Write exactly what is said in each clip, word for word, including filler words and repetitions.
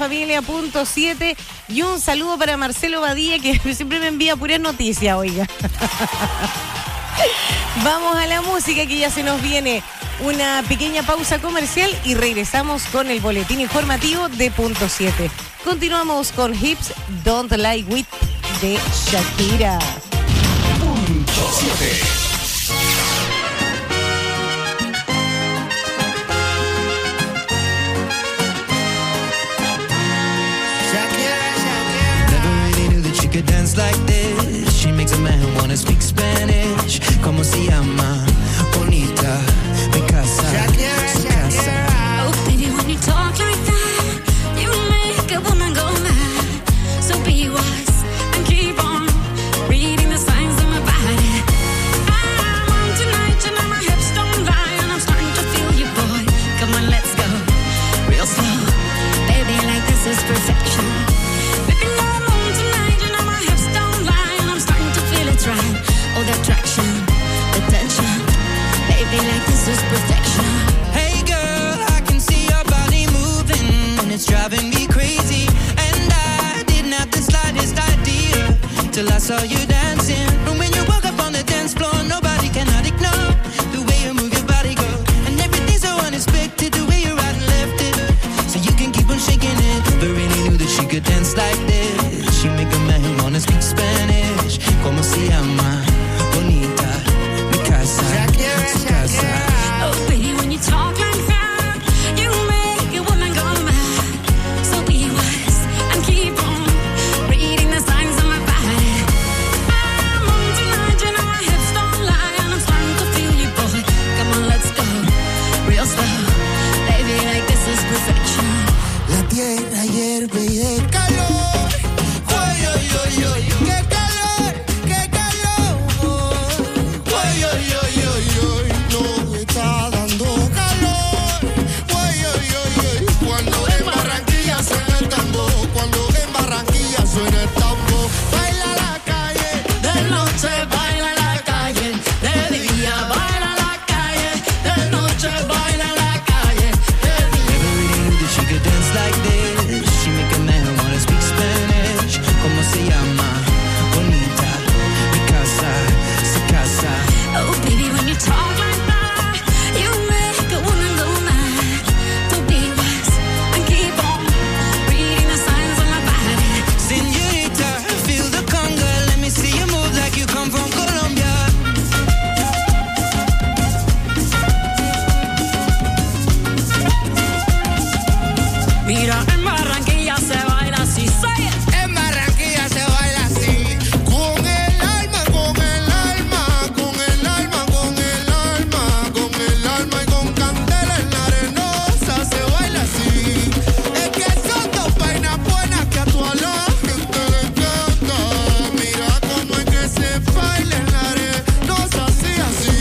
familia punto siete. Y un saludo para Marcelo Badía, que siempre me envía puras noticias, oiga. Vamos a la música, que ya se nos viene una pequeña pausa comercial y regresamos con el boletín informativo de Punto siete. Continuamos con Hips Don't Lie With de Shakira. Punto siete. Dance like this, she makes a man wanna speak Spanish. Como se llama? Bonita, mi casa, Shakira, su casa. Oh baby, when you talk like that, you make a woman go mad. So be wise and keep on reading the signs of my body. I'm on tonight, you know my hips don't lie, and I'm starting to feel you, boy. Come on, let's go real slow, baby, like this is perfection. Right. Oh, the attraction, the tension, baby, like this is perfection. Hey girl, I can see your body moving, and it's driving me crazy. And I didn't have the slightest idea till I saw you dancing. And when you walk up on the dance floor, nobody cannot ignore the way you move your body, girl. And everything's so unexpected, the way you right and left it, so you can keep on shaking it. But really knew that she could dance like this. She make a man wanna speak Spanish. Como se llama? Bonita, mi casa, su casa. Oh baby, when you talk like that, you make a woman go mad. So be wise and keep on reading the signs of my body. I'm on tonight, you know my hips don't lie, and I'm starting to feel you, boy. Come on, let's go real slow, baby, like this is perfection. La tierra hierve y el calor. Oy, oy, oy, oy, qué calor, qué calor. Oy, oy, oy, oy, oy, no me está dando calor. Oy, oy, oy, oy, cuando en Barranquilla suena el tambor, cuando en Barranquilla suena el tambor. Baila la calle, de noche baila la calle, de día baila la calle, de noche baila la calle, de día. Never really knew that she could dance like this. She make a man wanna speak Spanish. Como se llama? Bonita, mi casa, su casa. Oh baby, when you talk like that, you make a woman go mad. So be wise and keep on reading the signs of my body. Señorita, feel the conga. Let me see you move like you come from Colombia. Mira, en Barranquilla se baila así, say it. En Barranquilla se baila así, con el alma, con el alma, con el alma, con el alma, con el alma y con candela en la arenosa se baila así. Es que son dos vainas buenas que a toda la gente le encanta. Mira cómo es que se baila en la arenosa así, así.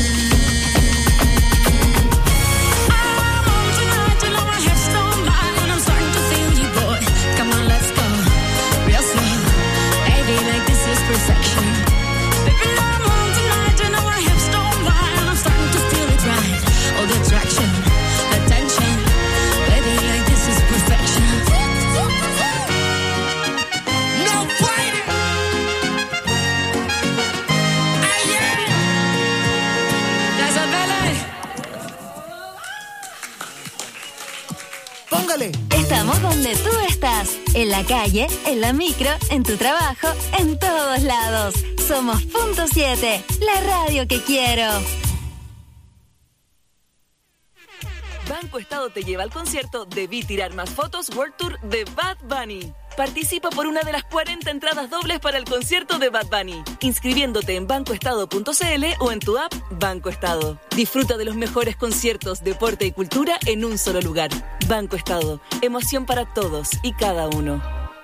I'm on tonight, you know my hips don't lie, and I'm starting to feel you, boy. Come on, let's go real slow, baby, like this is perfection. Baby, I'm on tonight, you know my hips don't lie, and I'm starting to feel it right. Oh, the attraction, the tension, baby, like this is perfection. No fighting. Ayer. That's a ballet. Póngale. Estamos donde tú estás, en la calle, en la micro, en tu trabajo, en todos lados. Somos Punto siete, la radio que quiero. Banco Estado te lleva al concierto Debí Tirar Más Fotos World Tour de Bad Bunny. Participa por una de las cuarenta entradas dobles para el concierto de Bad Bunny, inscribiéndote en banco estado punto c l o en tu app Banco Estado. Disfruta de los mejores conciertos, deporte y cultura en un solo lugar. Banco Estado, emoción para todos y cada uno.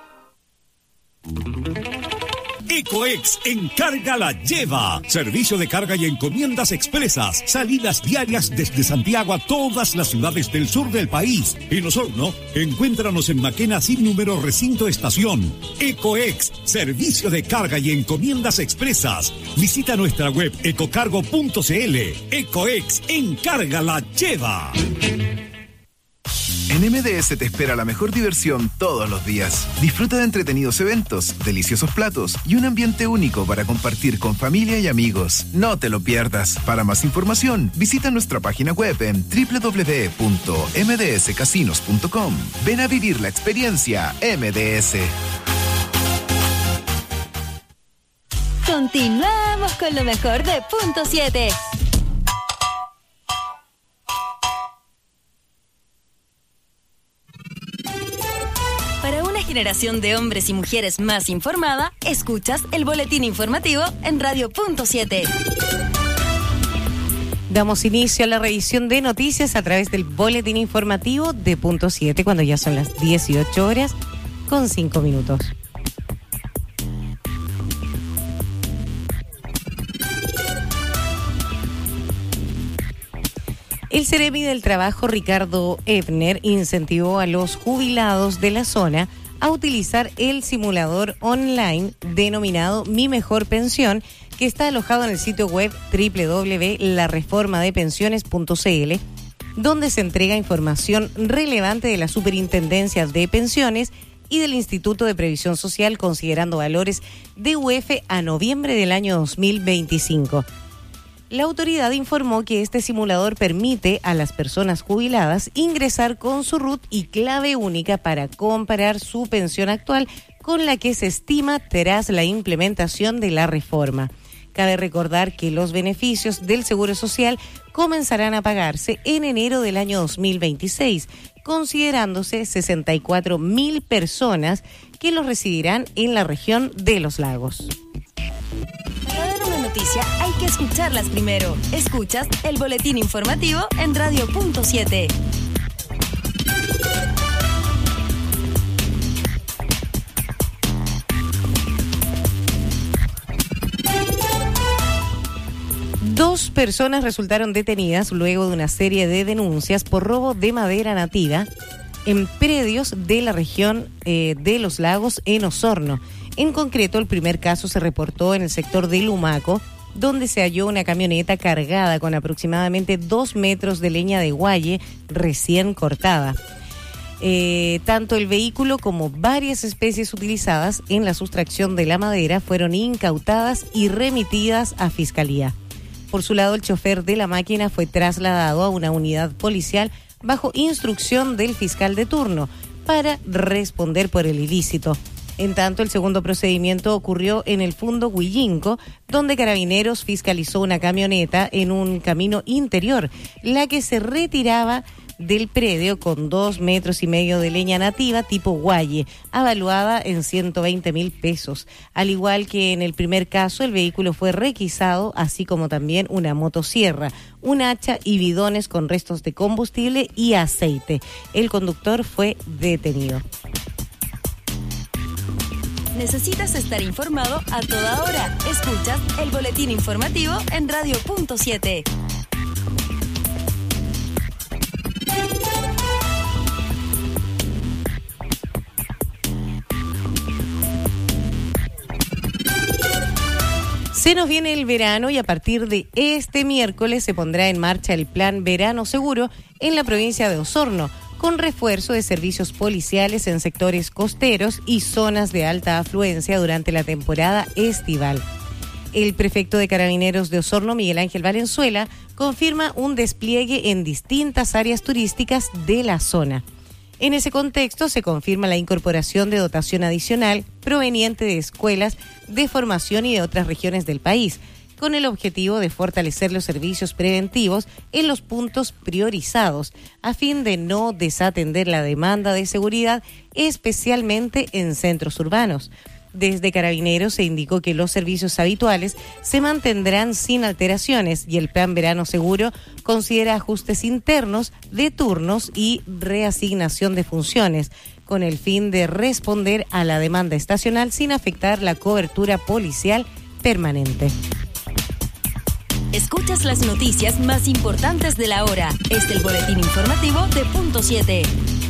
Ecoex Encarga la Lleva. Servicio de carga y encomiendas expresas. Salidas diarias desde Santiago a todas las ciudades del sur del país. En Osorno, encuéntranos en Maquena sin número recinto estación. Ecoex, servicio de carga y encomiendas expresas. Visita nuestra web ecocargo punto c l. Ecoex Encarga la Lleva. En En M D S te espera la mejor diversión todos los días. Disfruta de entretenidos eventos, deliciosos platos y un ambiente único para compartir con familia y amigos. No te lo pierdas. Para más información, visita nuestra página web en doble u doble u doble u punto m d s casinos punto com. Ven a vivir la experiencia M D S. Continuamos con lo mejor de Punto siete. Para una generación de hombres y mujeres más informada, escuchas el boletín informativo en Radio Punto siete. Damos inicio a la revisión de noticias a través del boletín informativo de Punto siete cuando ya son las dieciocho horas con cinco minutos. El Ceremi del Trabajo, Ricardo Ebner, incentivó a los jubilados de la zona a utilizar el simulador online denominado Mi Mejor Pensión, que está alojado en el sitio web doble u doble u doble u punto la reforma de pensiones punto c l, donde se entrega información relevante de la Superintendencia de Pensiones y del Instituto de Previsión Social, considerando valores de U F a noviembre del año dos mil veinticinco. La autoridad informó que este simulador permite a las personas jubiladas ingresar con su R U T y clave única para comparar su pensión actual con la que se estima tras la implementación de la reforma. Cabe recordar que los beneficios del Seguro Social comenzarán a pagarse en enero del año dos mil veintiséis, considerándose sesenta y cuatro mil personas que los recibirán en la región de Los Lagos. Para dar una noticia hay que escucharlas primero. Escuchas el boletín informativo en Radio Punto siete. Dos personas resultaron detenidas luego de una serie de denuncias por robo de madera nativa en predios de la región eh, de Los Lagos en Osorno. En concreto, el primer caso se reportó en el sector de Lumaco, donde se halló una camioneta cargada con aproximadamente dos metros de leña de guaye recién cortada. Eh, tanto el vehículo como varias especies utilizadas en la sustracción de la madera fueron incautadas y remitidas a Fiscalía. Por su lado, el chofer de la máquina fue trasladado a una unidad policial bajo instrucción del fiscal de turno para responder por el ilícito. En tanto, el segundo procedimiento ocurrió en el Fundo Huillinco, donde Carabineros fiscalizó una camioneta en un camino interior, la que se retiraba del predio con dos metros y medio de leña nativa tipo guaye, avaluada en ciento veinte mil pesos. Al igual que en el primer caso, el vehículo fue requisado, así como también una motosierra, un hacha y bidones con restos de combustible y aceite. El conductor fue detenido. Necesitas estar informado a toda hora. Escuchas el boletín informativo en Radio Punto siete. Se nos viene el verano y a partir de este miércoles se pondrá en marcha el Plan Verano Seguro en la provincia de Osorno, con refuerzo de servicios policiales en sectores costeros y zonas de alta afluencia durante la temporada estival. El prefecto de Carabineros de Osorno, Miguel Ángel Valenzuela, confirma un despliegue en distintas áreas turísticas de la zona. En ese contexto se confirma la incorporación de dotación adicional proveniente de escuelas de formación y de otras regiones del país, con el objetivo de fortalecer los servicios preventivos en los puntos priorizados, a fin de no desatender la demanda de seguridad, especialmente en centros urbanos. Desde Carabineros se indicó que los servicios habituales se mantendrán sin alteraciones y el Plan Verano Seguro considera ajustes internos de turnos y reasignación de funciones, con el fin de responder a la demanda estacional sin afectar la cobertura policial permanente. Escuchas las noticias más importantes de la hora. Este es el boletín informativo de Punto siete.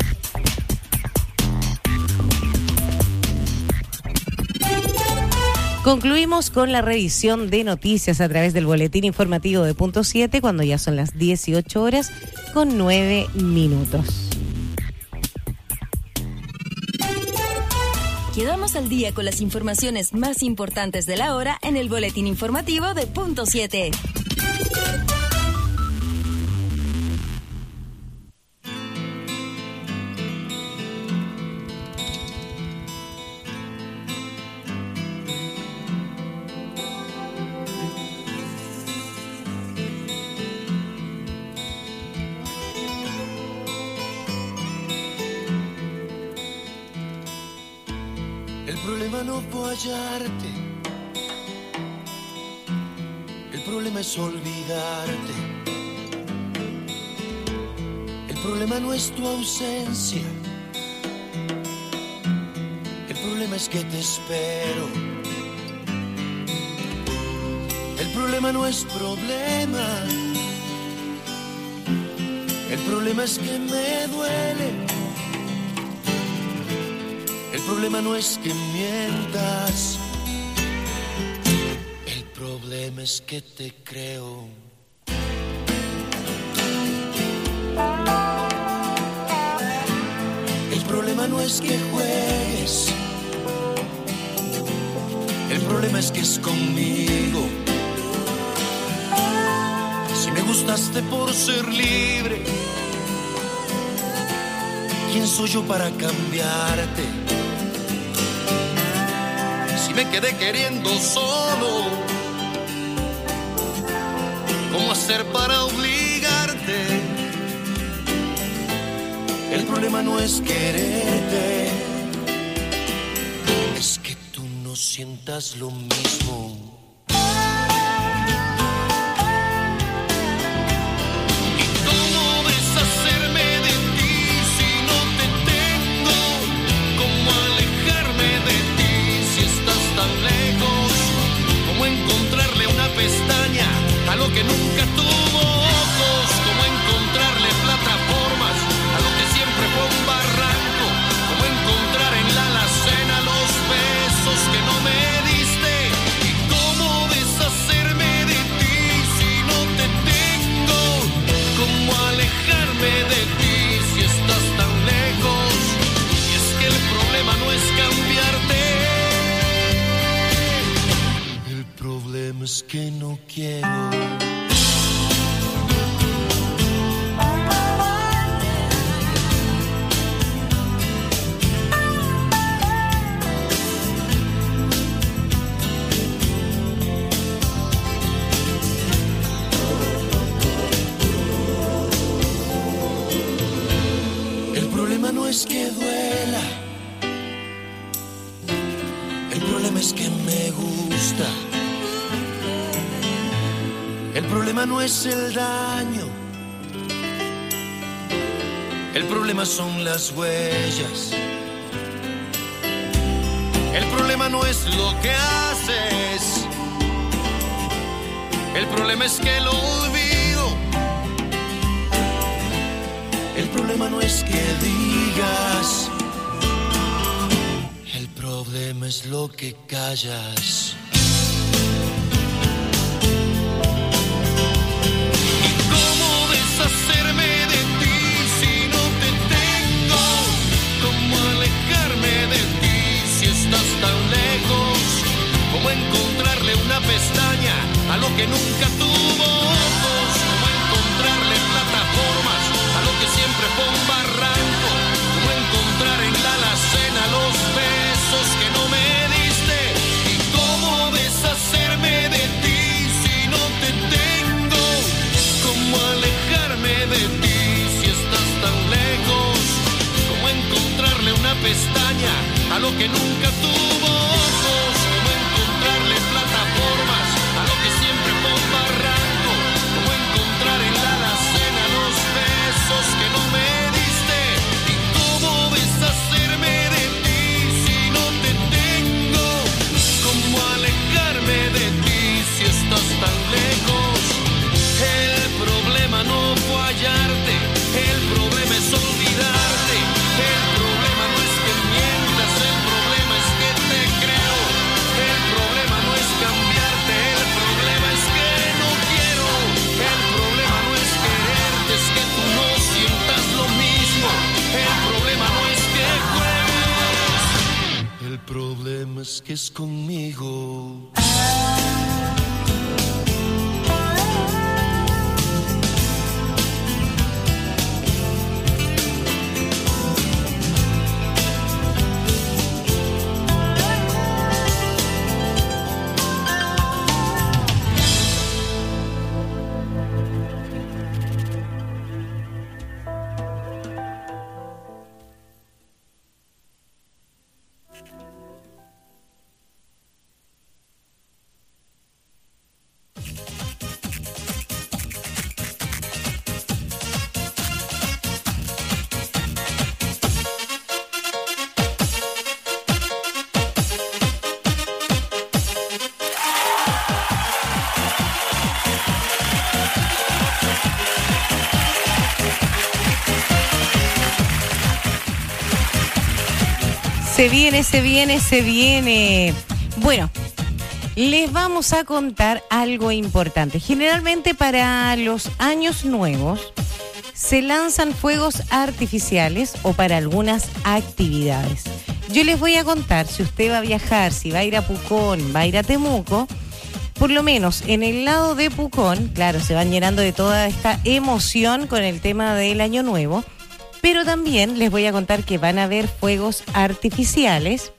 Concluimos con la revisión de noticias a través del boletín informativo de Punto siete cuando ya son las dieciocho horas con nueve minutos. Quedamos al día con las informaciones más importantes de la hora en el boletín informativo de Punto siete. El problema no fue hallarte, el problema es olvidarte. El problema no es tu ausencia, el problema es que te espero. El problema no es problema, el problema es que me duele. El problema no es que mientas, el problema es que te creo. El problema no es que juegues, el problema es que es conmigo. Si me gustaste por ser libre, ¿quién soy yo para cambiarte? Si me quedé queriendo solo, ¿cómo hacer para obligarte? El problema no es quererte, es que tú no sientas lo mismo. ¿Y cómo deshacerme de ti si no te tengo? ¿Cómo alejarme de ti si estás tan lejos? ¿Cómo encontrarle una pestaña a lo que nunca tuvo ojos? ¿Cómo encontrarle plataformas a lo que siempre fue un barranco? ¿Cómo encontrar en la alacena los besos que no me diste? ¿Y cómo deshacerme de ti si no te tengo? ¿Cómo alejarme de ti si estás tan lejos? Y es que el problema no es cambiarte, el problema es que no quiero. El problema no es que duela, el problema es que me gusta. El problema no es el daño, el problema son las huellas. El problema no es lo que haces, el problema es que lo olvido. El problema no es que digas, el problema es lo que callas. ¿Y cómo deshacerme de ti si no te tengo? ¿Cómo alejarme de ti si estás tan lejos? ¿Cómo encontrarle una pestaña a lo que nunca tuvo ojos? ¿Cómo encontrarle plataformas a lo que siempre fue un barranco? ¿Cómo encontrar en la alacena los besos que no me diste? ¿Y cómo deshacerme de ti si no te tengo? ¿Cómo alejarme de ti si estás tan lejos? ¿Cómo encontrarle una pestaña a lo que nunca tuvo ojos? ¿Cómo encontrarle plataformas a lo que siempre fue un barranco? ¿Cómo encontrar en la alacena los besos que no me diste? ¿Y cómo deshacerme de ti si no te tengo? ¿Cómo alejarme de ti si estás tan lejos? El problema no fue hallarte, el problema es olvidarte. El problema no es que mientas, el problema es que te creas. problema es que es conmigo. Se viene, se viene, se viene. Bueno, les vamos a contar algo importante. Generalmente para los años nuevos se lanzan fuegos artificiales o para algunas actividades. Yo les voy a contar, si usted va a viajar, si va a ir a Pucón, va a ir a Temuco, por lo menos en el lado de Pucón, claro, se van llenando de toda esta emoción con el tema del año nuevo. Pero también les voy a contar que van a haber fuegos artificiales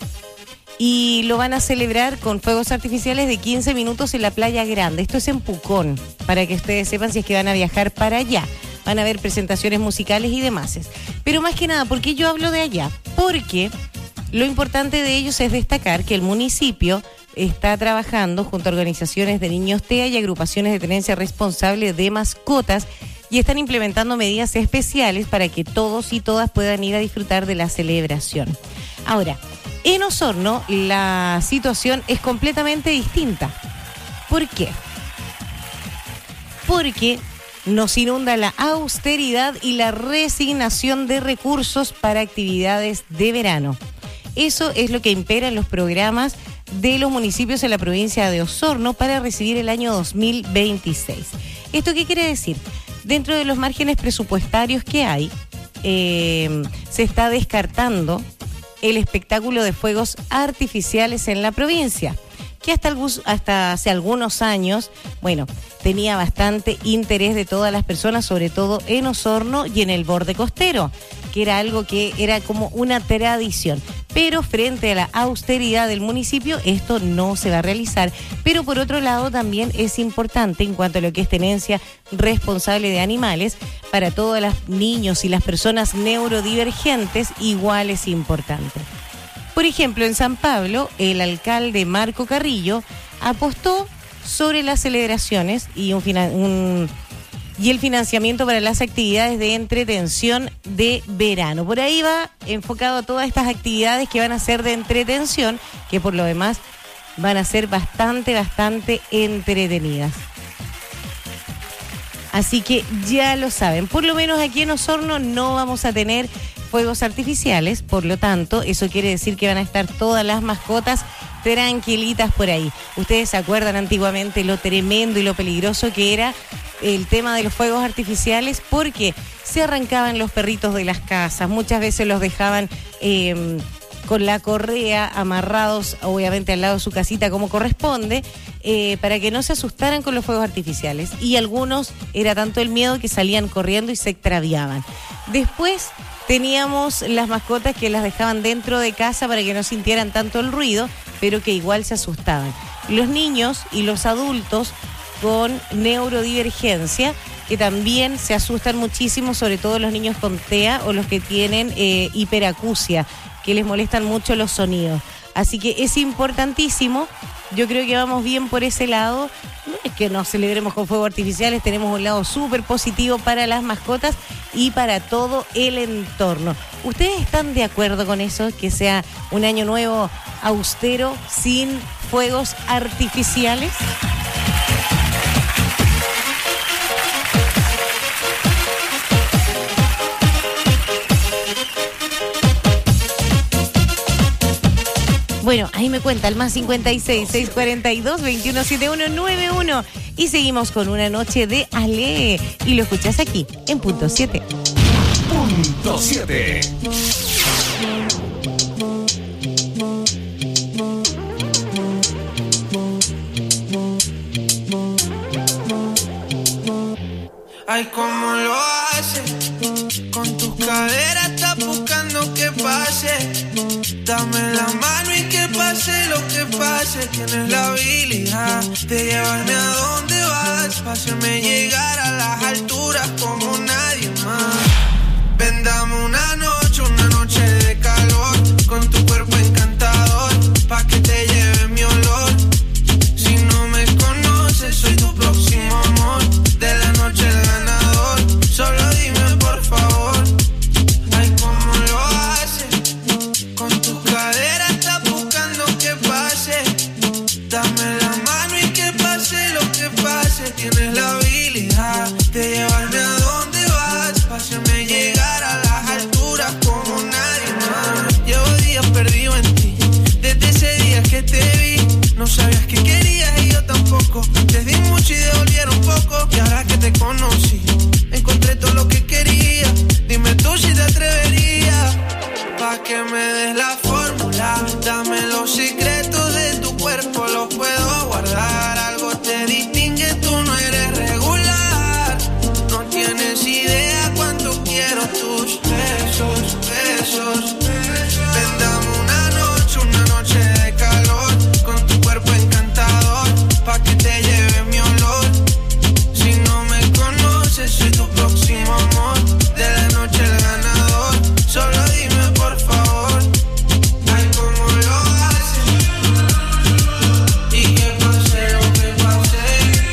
y lo van a celebrar con fuegos artificiales de quince minutos en la Playa Grande. Esto es en Pucón, para que ustedes sepan si es que van a viajar para allá. Van a haber presentaciones musicales y demás. Pero más que nada, ¿por qué yo hablo de allá? Porque lo importante de ellos es destacar que el municipio está trabajando junto a organizaciones de niños T E A y agrupaciones de tenencia responsable de mascotas y están implementando medidas especiales para que todos y todas puedan ir a disfrutar de la celebración. Ahora, en Osorno la situación es completamente distinta. ¿Por qué? Porque nos inunda la austeridad y la resignación de recursos para actividades de verano. Eso es lo que impera en los programas de los municipios en la provincia de Osorno para recibir el año dos mil veintiséis. ¿Esto qué quiere decir? Dentro de los márgenes presupuestarios que hay, eh, se está descartando el espectáculo de fuegos artificiales en la provincia, que hasta, algus, hasta hace algunos años, bueno, tenía bastante interés de todas las personas, sobre todo en Osorno y en el borde costero, que era algo que era como una tradición. Pero frente a la austeridad del municipio, esto no se va a realizar. Pero por otro lado, también es importante en cuanto a lo que es tenencia responsable de animales, para todos los niños y las personas neurodivergentes, igual es importante. Por ejemplo, en San Pablo, el alcalde Marco Carrillo apostó sobre las celebraciones y un, un y el financiamiento para las actividades de entretención de verano. Por ahí va enfocado a todas estas actividades que van a ser de entretención, que por lo demás van a ser bastante, bastante entretenidas. Así que ya lo saben, por lo menos aquí en Osorno no vamos a tener fuegos artificiales, por lo tanto, eso quiere decir que van a estar todas las mascotas tranquilitas por ahí. Ustedes se acuerdan antiguamente lo tremendo y lo peligroso que era el tema de los fuegos artificiales, porque se arrancaban los perritos de las casas, muchas veces los dejaban eh, con la correa amarrados, obviamente al lado de su casita como corresponde, eh, para que no se asustaran con los fuegos artificiales. Y algunos era tanto el miedo que salían corriendo y se extraviaban. Después teníamos las mascotas que las dejaban dentro de casa para que no sintieran tanto el ruido, pero que igual se asustaban. Los niños y los adultos con neurodivergencia, que también se asustan muchísimo, sobre todo los niños con T E A o los que tienen eh, hiperacusia, que les molestan mucho los sonidos. Así que es importantísimo, yo creo que vamos bien por ese lado. No es que nos celebremos con fuegos artificiales, tenemos un lado súper positivo para las mascotas y para todo el entorno. ¿Ustedes están de acuerdo con eso? Que sea un año nuevo austero, sin fuegos artificiales. Bueno, ahí me cuenta el más cincuenta y seis, seiscientos cuarenta y dos, veintiuno setenta y uno noventa y uno. Y seguimos con una noche de Ale. Y lo escuchas aquí, en Punto siete. Punto siete. Ay, cómo lo hace. Con tus caderas estás buscando que pase. Dame la mano y que pase lo que pase. Tienes la habilidad de llevarme a donde vas. Pa' hacerme llegar a las alturas como nadie más. Ven, dame una noche, una noche de calor. Con tu cuerpo encantador, pa' que te lleve mi olor. Si no me conoces, soy tu próximo amor. De la noche el ganador, solo dime por favor. Ay, cómo lo hace. Con tus caderas estás buscando que pase. Dame la mano y que pase lo que pase. Tienes la habilidad de llevarme a donde vas. Pa' hacerme llegar a las alturas como nadie más. Llevo días perdido en ti, desde ese día que te vi. No sabías que querías y yo tampoco. Te di mucho y devolvieron poco. Y ahora que te conocí, encontré todo lo que quería. Dime tú si te atreverías. Pa' que me des la fórmula. Dame los secretos de tu cuerpo, los puedo guardar. Algo te distingue, tú no eres regular. No tienes idea cuánto quiero tus besos, besos. Ven, dame una noche, una noche de calor. Con tu cuerpo encantador, pa' que te lleve mi olor. Si no me conoces, soy tu próximo amor. De la noche el ganador, solo dime por favor. Ay, cómo lo haces. Y que pase lo que pase.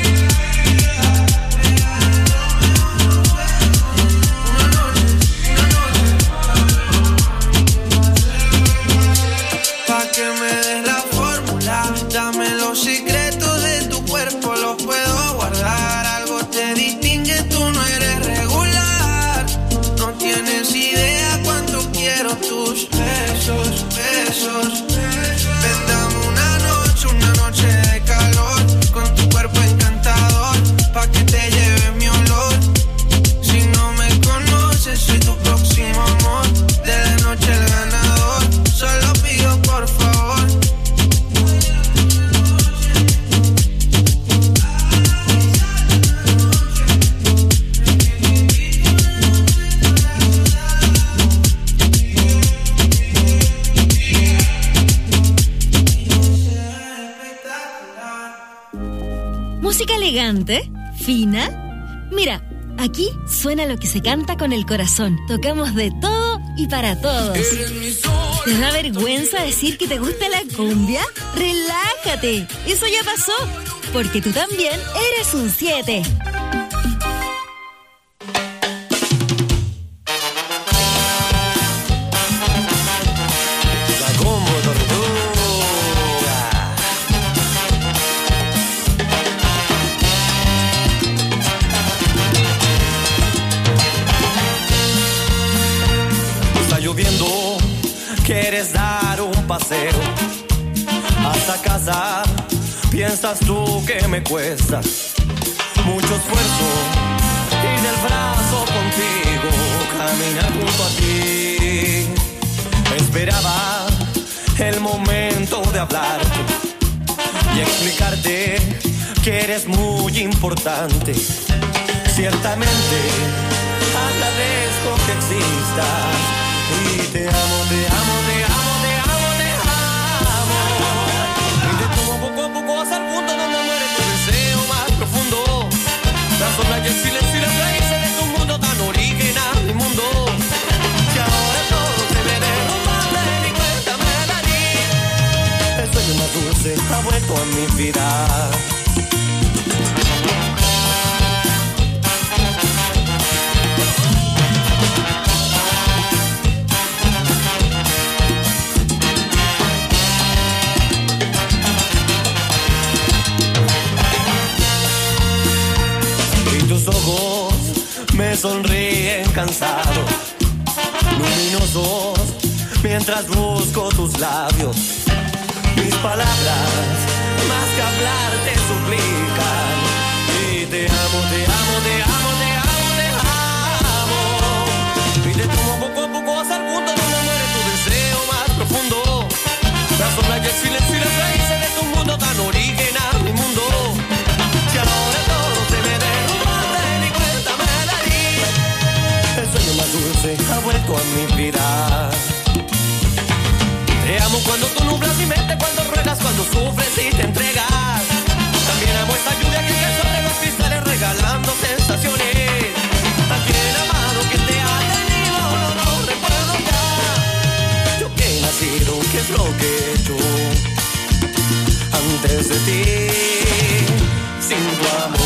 Una noche, una noche. Pa' que me des la fórmula. Dame los secretos de tu cuerpo, los puedo guardar. Algo te distingue, tú no eres regular. No tienes idea cuánto quiero tus besos, besos. Ven, dame una noche, una noche de calor. Con tu cuerpo encantador, pa' que te lleve mi olor. Si no me conoces, soy tu próximo amor. De la noche el ganador, solo pido por favor. Música elegante, fina. Mira, aquí suena lo que se canta con el corazón. Tocamos de todo y para todos. ¿Te da vergüenza decir que te gusta la cumbia? Relájate, eso ya pasó, porque tú también eres un siete. Quieres dar un paseo hasta casa, piensas tú que me cuesta mucho esfuerzo ir del brazo contigo, caminar junto a ti. Esperaba el momento de hablarte y explicarte que eres muy importante. Ciertamente agradezco que existas y te amo, te amo, te amo, te amo, te amo. Y te tomo poco a poco hasta el punto donde muere tu deseo más profundo. La sombra y el silencio y las raíces de tu mundo tan original, mi mundo. Que ahora todo se me derrumba, ven y cuéntame la di. El sueño más dulce ha vuelto a mi vida. Tus ojos me sonríen cansados, luminosos, mientras busco tus labios. Mis palabras, más que hablar, te suplican. Y te amo, te amo, te amo, te amo, te amo. Y te tomo poco a poco hasta el punto donde muere tu deseo más profundo. La sombra y el silencio y las raíces de tu mundo tan original, mi mundo. Que ahora todo se me derrumba, ven y cuéntame tú a mi vida. Te amo cuando tú nublas mi mente, cuando ruegas, cuando sufres y te entregas. También amo esta lluvia que cae sobre los cristales regalando sensaciones. También amado que te ha tenido, no, no recuerdo ya. Yo que he nacido, ¿qué es lo que he hecho antes de ti? Sin tu amor.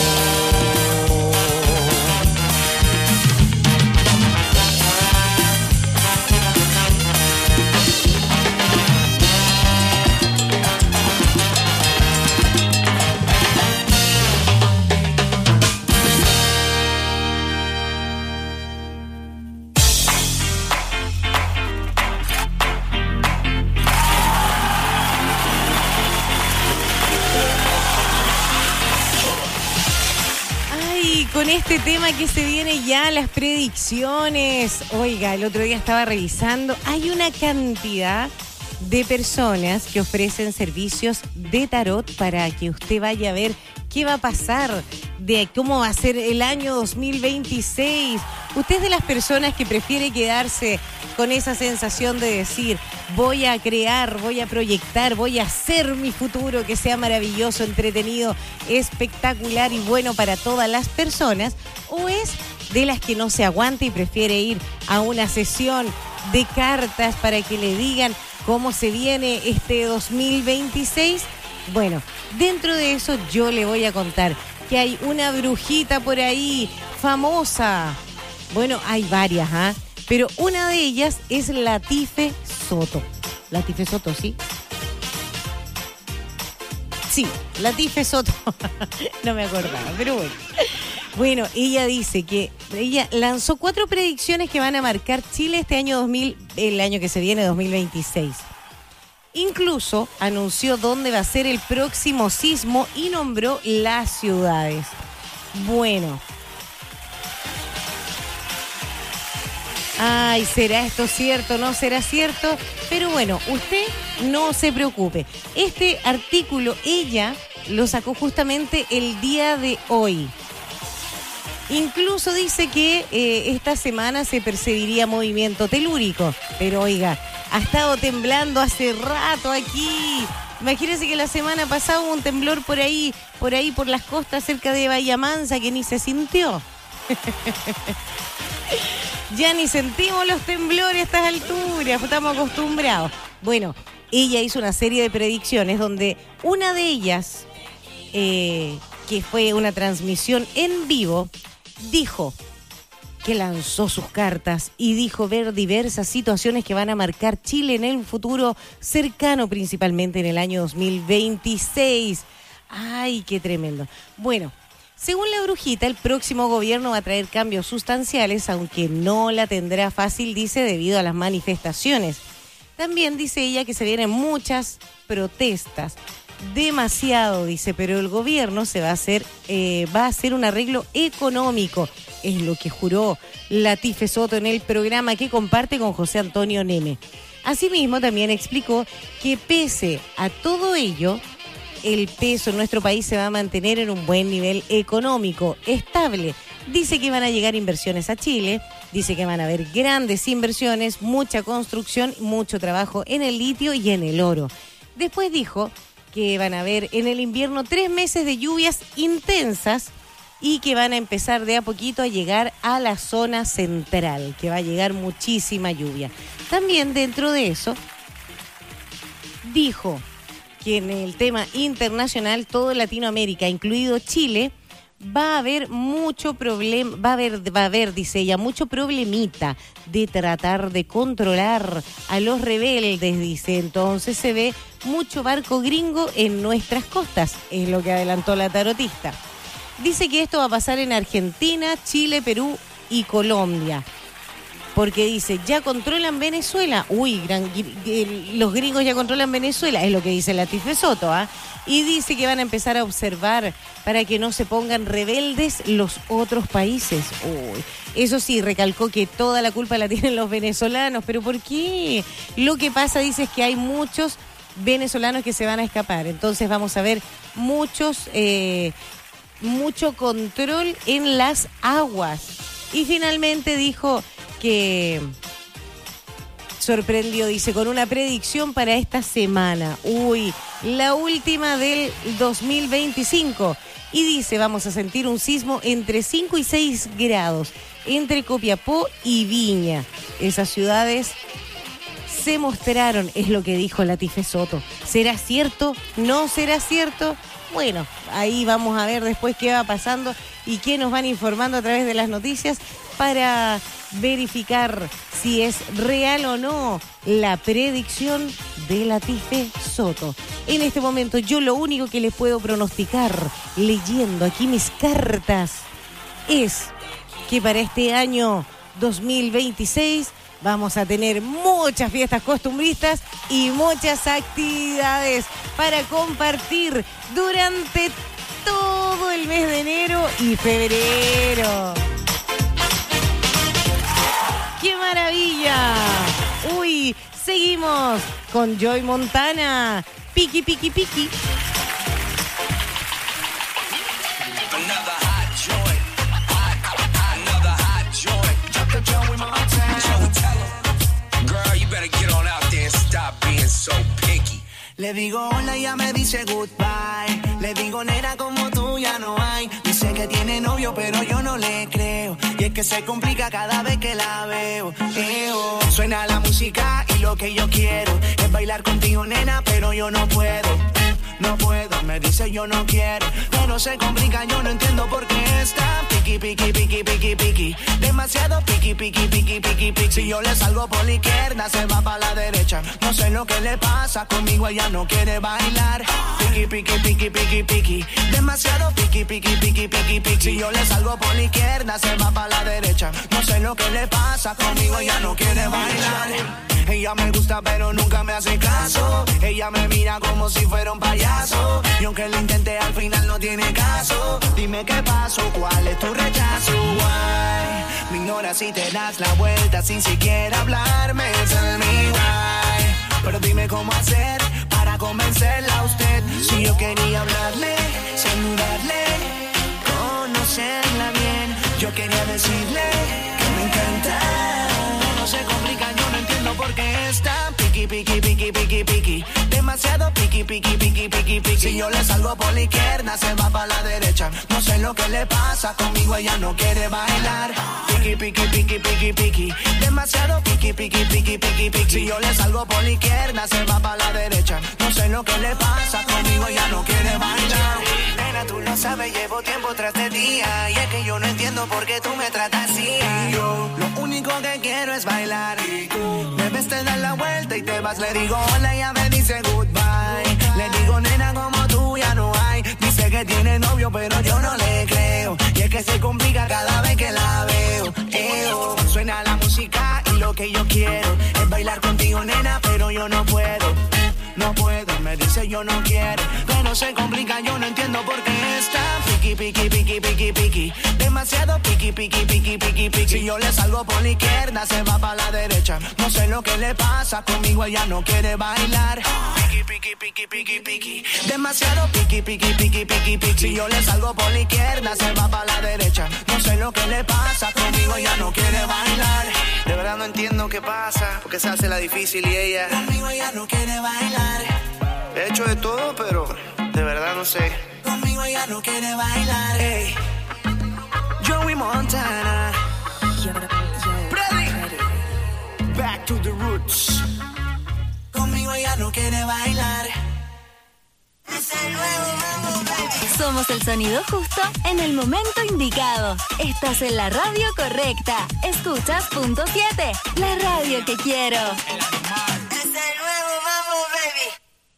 Con este tema que se viene ya, las predicciones. Oiga, el otro día estaba revisando, hay una cantidad de personas que ofrecen servicios de tarot para que usted vaya a ver qué va a pasar, de cómo va a ser el año dos mil veintiséis. Usted es de las personas que prefiere quedarse con esa sensación de decir, voy a crear, voy a proyectar, voy a hacer mi futuro que sea maravilloso, entretenido, espectacular y bueno para todas las personas, o es de las que no se aguanta y prefiere ir a una sesión de cartas para que le digan cómo se viene este dos mil veintiséis. Bueno, dentro de eso yo le voy a contar que hay una brujita por ahí famosa. Bueno, hay varias, ¿ah? ¿eh? Pero una de ellas es Latife Soto. Latife Soto, ¿sí? Sí, Latife Soto. No me acordaba, pero bueno. Bueno, ella dice que ella lanzó cuatro predicciones que van a marcar Chile este año dos mil, el año que se viene, dos mil veintiséis. Incluso anunció dónde va a ser el próximo sismo y nombró las ciudades. Bueno. Ay, ¿será esto cierto? ¿No será cierto? Pero bueno, usted no se preocupe. Este artículo ella lo sacó justamente el día de hoy. Incluso dice que eh, esta semana se percibiría movimiento telúrico. Pero oiga, ha estado temblando hace rato aquí. Imagínense que la semana pasada hubo un temblor por ahí, por ahí por las costas cerca de Bahía Mansa que ni se sintió. Ya ni sentimos los temblores a estas alturas, estamos acostumbrados. Bueno, ella hizo una serie de predicciones donde una de ellas, eh, que fue una transmisión en vivo, dijo que lanzó sus cartas y dijo ver diversas situaciones que van a marcar Chile en el futuro cercano, principalmente en el año dos mil veintiséis. ¡Ay, qué tremendo! Bueno, según la brujita, el próximo gobierno va a traer cambios sustanciales, aunque no la tendrá fácil, dice, debido a las manifestaciones. También dice ella que se vienen muchas protestas. Demasiado, dice, pero el gobierno se va a hacer, eh, va a hacer un arreglo económico. Es lo que juró Latife Soto en el programa que comparte con José Antonio Neme. Asimismo, también explicó que pese a todo ello, el peso en nuestro país se va a mantener en un buen nivel económico, estable. Dice que van a llegar inversiones a Chile, dice que van a haber grandes inversiones, mucha construcción, mucho trabajo en el litio y en el oro. Después dijo que van a haber en el invierno tres meses de lluvias intensas y que van a empezar de a poquito a llegar a la zona central, que va a llegar muchísima lluvia. También dentro de eso dijo que en el tema internacional, todo Latinoamérica, incluido Chile, va a haber mucho problema, va a haber, va a haber, dice ella, mucho problemita de tratar de controlar a los rebeldes, dice. Entonces se ve mucho barco gringo en nuestras costas, es lo que adelantó la tarotista. Dice que esto va a pasar en Argentina, Chile, Perú y Colombia. Porque dice, ya controlan Venezuela. Uy, gran, los gringos ya controlan Venezuela, es lo que dice Latife Soto, ¿ah? ¿eh? Y dice que van a empezar a observar para que no se pongan rebeldes los otros países. Uy, eso sí, recalcó que toda la culpa la tienen los venezolanos. ¿Pero por qué? Lo que pasa, dice, es que hay muchos venezolanos que se van a escapar. Entonces vamos a ver muchos, eh, mucho control en las aguas. Y finalmente dijo que sorprendió, dice, con una predicción para esta semana. Uy, la última del dos mil veinticinco. Y dice, vamos a sentir un sismo entre cinco y seis grados entre Copiapó y Viña. Esas ciudades se mostraron, es lo que dijo Latife Soto. ¿Será cierto? ¿No será cierto? Bueno, ahí vamos a ver después qué va pasando y qué nos van informando a través de las noticias para verificar si es real o no la predicción de Latife Soto. En este momento yo lo único que les puedo pronosticar, leyendo aquí mis cartas, es que para este año dos mil veintiséis vamos a tener muchas fiestas costumbristas y muchas actividades para compartir durante todo el mes de enero y febrero. ¡Qué maravilla! Uy, seguimos con Joy Montana. Piqui, piqui, piqui. Le digo hola y ella me dice goodbye. Le digo nena como tú ya no hay. Dice que tiene novio pero yo no le creo. Y es que se complica cada vez que la veo. Eo. Suena la música y lo que yo quiero es bailar contigo nena pero yo no puedo. No puedo, me dice yo no quiero. Pero se complica, yo no entiendo por qué está piqui, piqui, piqui, piqui, piqui. Demasiado piqui, piqui, piqui, piqui, piqui. Si yo le salgo por la izquierda, se va para la derecha. No sé lo que le pasa, conmigo ella no quiere bailar. Piqui, piqui, piqui, piqui, piqui. Demasiado piqui, piqui, piqui, piqui, piqui. Si yo le salgo por la izquierda, se va para la derecha. No sé lo que le pasa, conmigo ella no quiere bailar. Ella me gusta pero nunca me hace caso. Ella me mira como si fuera un payaso. Y aunque lo intenté al final no tiene caso. Dime qué pasó, cuál es tu rechazo. Why? Me ignoras y te das la vuelta sin siquiera hablarme. Tell me why. Pero dime cómo hacer para convencerla a usted. Si yo quería hablarle, saludarle, conocerla bien. Yo quería decirle que me encanta. No se complica, yo no entiendo por qué está piqui, piqui, piqui, piqui, piqui. Demasiado piqui, piqui, piqui, piqui, piqui. Si yo le salgo por la izquierda, se va para la derecha. No sé lo que le pasa, conmigo ella no quiere bailar. Piqui, piqui, piqui, piqui, piqui. Demasiado piqui, piqui, piqui, piqui, piqui. Si yo le salgo por la izquierda, se va para la derecha. No sé lo que le pasa, conmigo ella no quiere bailar. Nena, tú lo sabes, llevo tiempo tras de día. Y es que yo no entiendo por qué tú me tratas así. Yo lo único que quiero es bailar. Debes te dar la vuelta y te vas. Le digo hola y ella me dice goodbye. Le digo nena como tú ya no hay. Dice que tiene novio pero yo no le creo. Y es que se complica cada vez que la veo. Eo. Suena la música y lo que yo quiero es bailar contigo nena pero yo no puedo. No puedo, me dice yo no quiero. Pero se complica, yo no entiendo por qué está piqui, piqui, piqui, piqui, piqui. Demasiado piqui, piqui, piqui, piqui, piqui. Si yo le salgo por la izquierda, se va para la derecha. No sé lo que le pasa, conmigo ella no quiere bailar. Piqui, piqui, piqui, piqui, piqui. Demasiado piqui, piqui, piqui, piqui, piqui. Si yo le salgo por la izquierda, se va para la derecha. No sé lo que le pasa, conmigo ella no quiere bailar. De verdad no entiendo qué pasa, porque se hace la difícil y ella conmigo ella no quiere bailar. He hecho de todo, pero de verdad no sé. Conmigo ella no quiere bailar. Hey. Joey Montana. Ready. Back to the roots. Conmigo ella no quiere bailar. Es el nuevo Mambo Baby. Somos el sonido justo en el momento indicado. Estás en la radio correcta. Escuchas punto siete, la radio que quiero. Es el nuevo Mambo Baby.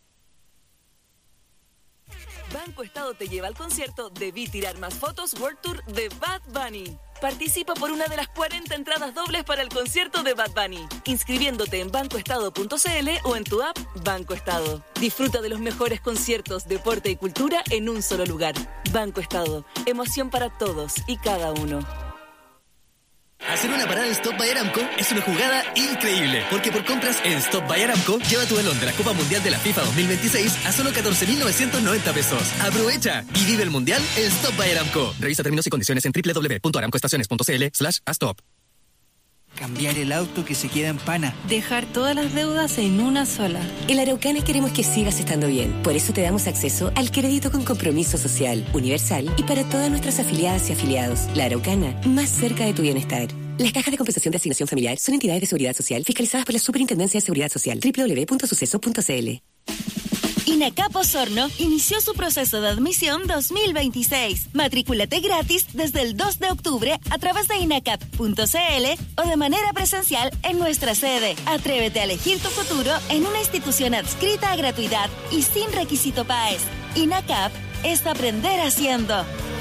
Banco Estado te lleva al concierto Debí Tirar Más Fotos World Tour de Bad Bunny. Participa por una de las cuarenta entradas dobles para el concierto de Bad Bunny, inscribiéndote en banco estado punto c l o en tu app Banco Estado. Disfruta de los mejores conciertos, deporte y cultura en un solo lugar. Banco Estado, emoción para todos y cada uno. Hacer una parada en Stop by Aramco es una jugada increíble, porque por compras en Stop by Aramco, lleva tu balón de la Copa Mundial de la FIFA dos mil veintiséis a solo catorce mil novecientos noventa pesos. ¡Aprovecha! Y vive el Mundial en Stop by Aramco. Revisa términos y condiciones en doble u doble u doble u punto aramcoestaciones punto c l slash a stop. Cambiar el auto que se queda en pana. Dejar todas las deudas en una sola. En la Araucana queremos que sigas estando bien. Por eso te damos acceso al crédito con compromiso social, universal y para todas nuestras afiliadas y afiliados. La Araucana, más cerca de tu bienestar. Las cajas de compensación de asignación familiar son entidades de seguridad social fiscalizadas por la Superintendencia de Seguridad Social. doble u doble u doble u punto suceso punto c l. INACAP Osorno inició su proceso de admisión dos mil veintiséis. Matrículate gratis desde el dos de octubre a través de inacap punto c l o de manera presencial en nuestra sede. Atrévete a elegir tu futuro en una institución adscrita a gratuidad y sin requisito P A E S. INACAP es aprender haciendo.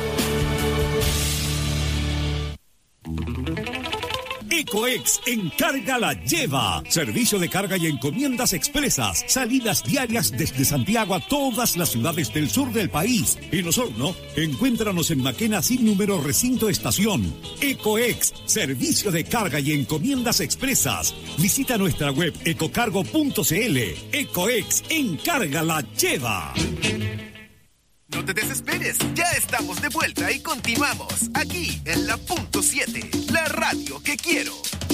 Ecoex Encarga la Lleva. Servicio de carga y encomiendas expresas. Salidas diarias desde Santiago a todas las ciudades del sur del país. En Osorno, encuéntranos en Maquena sin número recinto estación. Ecoex, servicio de carga y encomiendas expresas. Visita nuestra web ecocargo punto c l. Ecoex Encarga la Lleva. No te desesperes, ya estamos de vuelta y continuamos aquí en la punto siete, la radio que quiero.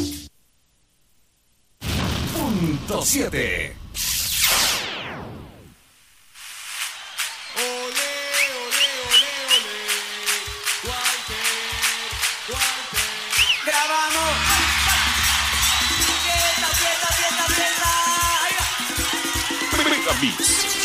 Punto siete. Grabamos. Fiesta, fiesta, fiesta, fiesta. Ahí va. Mega Mix.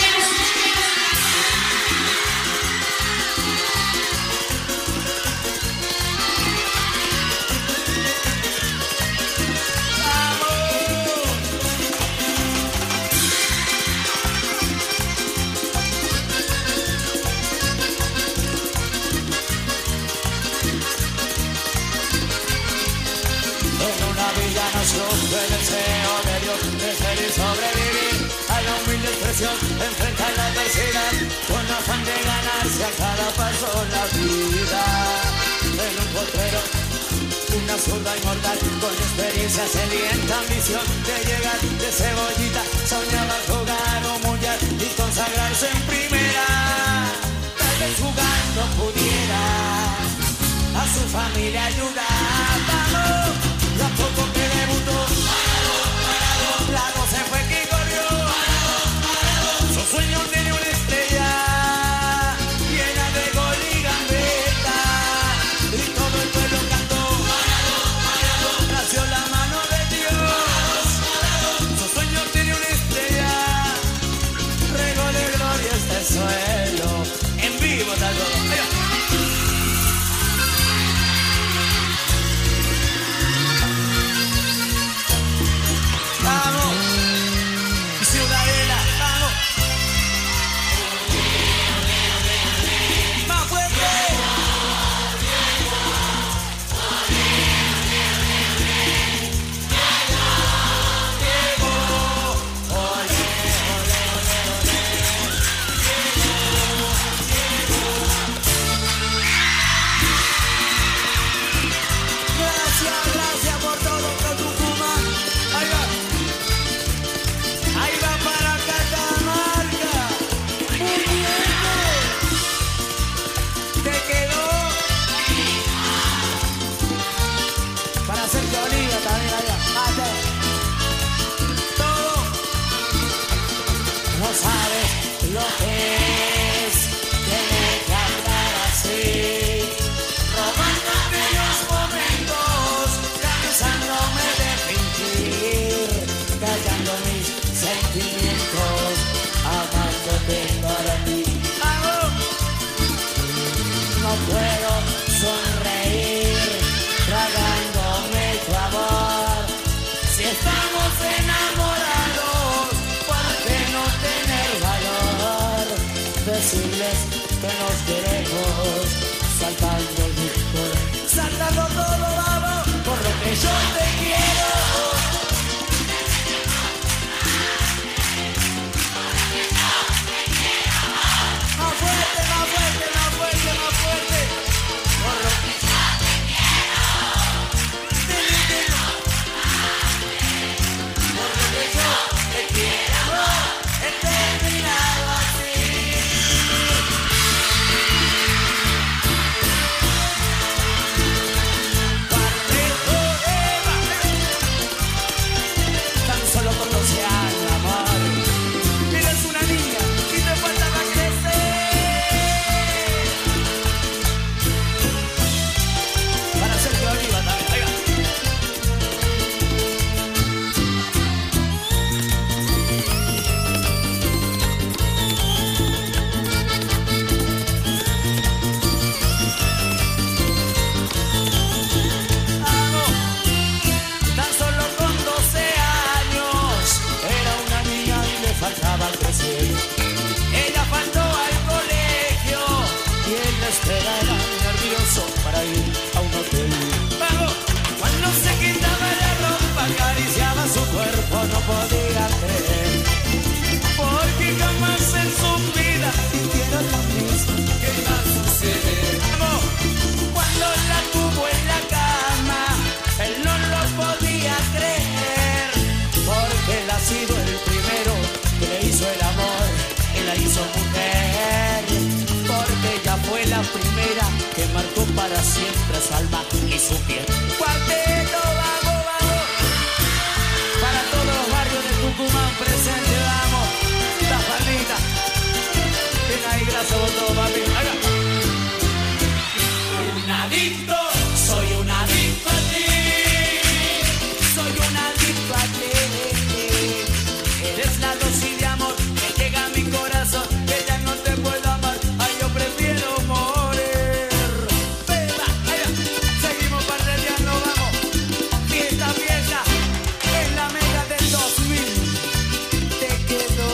Nació el deseo de Dios de ser y sobrevivir a la humilde expresión, enfrentar la adversidad con afán de ganarse a cada paso la vida. En un potrero, una zurda inmortal con experiencia, sedienta ambición de llegar de cebollita, soñaba jugar o mullar y consagrarse en primera. Tal vez jugando pudiera a su familia ayudar. ¡Vamos! Y a poco que debutó, parado, parado, la voz se fue que corrió, parado, parado, su sueño tenía una estrella llena de gol y gambeta, y todo el pueblo cantó, parado, parado, nació la mano de Dios, parado, su sueño tenía una estrella, regó de gloria este suelo, en vivo tal todo. Vamos, Ciudadela, vamos. Más fuerte. Gracias, gracias por todo, Tucumán. Ahí va. Ahí va para Catamarca. Muy bien. Te quedó para hacerte oliva también. Ahí va. Mate. Todo. No sabes lo que es tener que hablar así, robando aquellos momentos, cansándome de fingir, callando mis sentimientos, amándote para ti. ¡Vamos! No puedo sonreír, tragándome tu amor. Si estamos enamorados, ¿por qué no tener valor? Decirles que nos queremos, saltando el disco, saltando todo, vamos, por lo que yo te quiero. Más fuerte, más fuerte, más fuerte, más fuerte. Por lo que yo te quiero. Por lo que yo te quiero. He terminado así. Parte, oh, Eva. Ella faltó al colegio y él la esperaba nervioso para ir a un hotel. Vamos, cuando se quitaba la ropa, acariciaba su cuerpo, no podía creer, porque jamás en su vida sintieron lo mismo que iba a suceder. Vamos, cuando la tuvo en la cama, él no lo podía creer, porque él ha sido el primero que le hizo el amor, que la hizo mujer, porque ella fue la primera que marcó para siempre su alma y su piel. Cuarteto, vamos, vamos, para todos los barrios de Tucumán presente, vamos, la palmita, ven ahí, gracias por todo, papi. Acá. Un adicto, soy un adicto a ti, soy un adicto a ti. Eres la dosis de amor que llega a mi corazón, que ya no te puedo amar, ay, yo prefiero morir. Venga, allá, seguimos parrilleando, vamos, fiesta, fiesta, en la mega del dos mil, te quedó.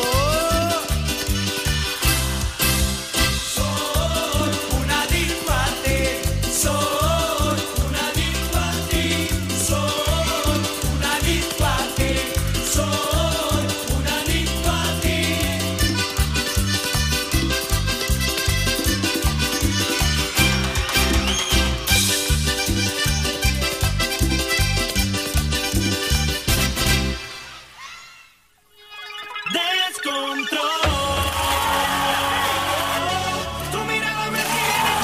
Soy un adicto a ti, soy un adicto a ti, soy un adicto a ti, soy un adicto a ti. Descontrol. Tu mirada me tiene